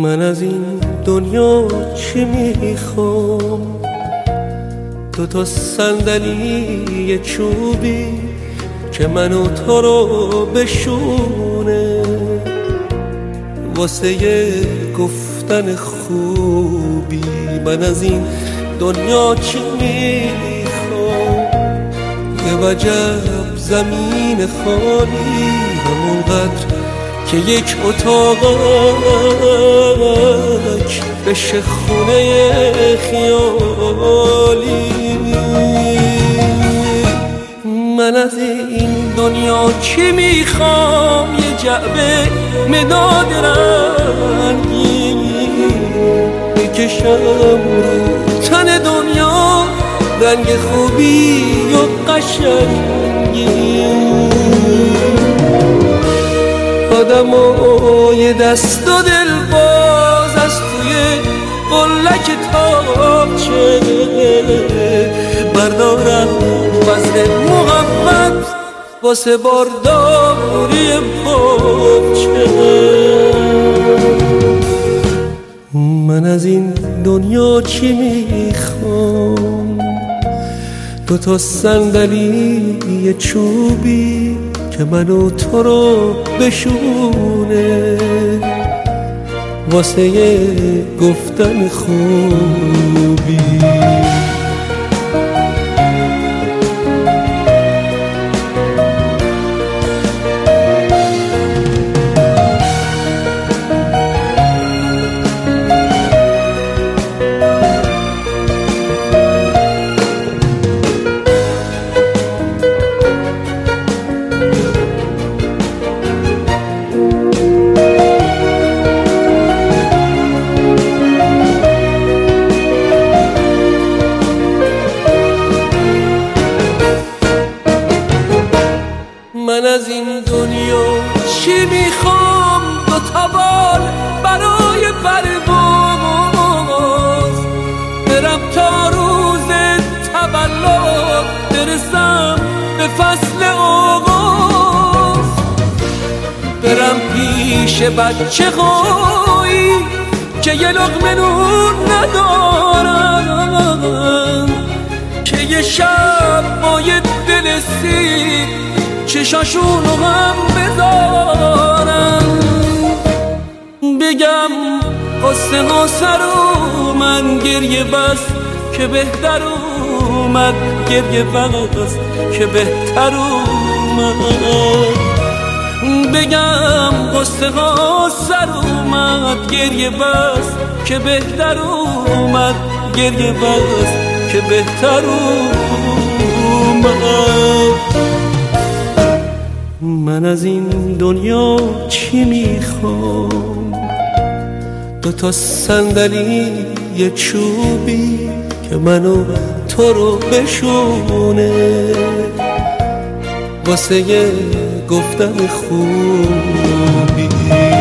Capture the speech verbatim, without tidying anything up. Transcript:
من از این دنیا چی میخوام؟ دو تا صندلی چوبی که منو تو رو بشونه، واسه گفتن خوبی. من از این دنیا چی میخوام؟ یه وجب زمین خالی، همونقدر که یک اتاقک بشه خونه خیالی. من از این دنیا چی میخوام؟ یه جعبه مداد رنگین بکشم رو تن دنیا، رنگ خوبی و قشنگی. آدمای دست و دل باز از توی قلک تاقچه بردارم وزن محبت واسه بارداری باغچه. من از این دنیا چی میخوام؟ دو تا صندلی چوبی که منو تو رو بشونه، واسه گفتن خوبی. من از این دنیا چی میخوام؟ دو تا بال برای پرواز، برم تا روز تولد برسم به فصل آغاز، برم پیش بچه هایی که یه لقمه نون ندارن، که یه شب با یه دل سیر چشاشونو هم بذارم. بگم قصه ها سر من گریه بس که بهتر اومد، گریه بس که بهتر اومد. بگم قصه ها سر اومد گریه بس که بهتر اومد، گریه بس که بهتر اومد. من از این دنیا چی میخوام؟ دو تا صندلی یه چوبی که منو تو رو بشونه، واسه گفتن خوبی.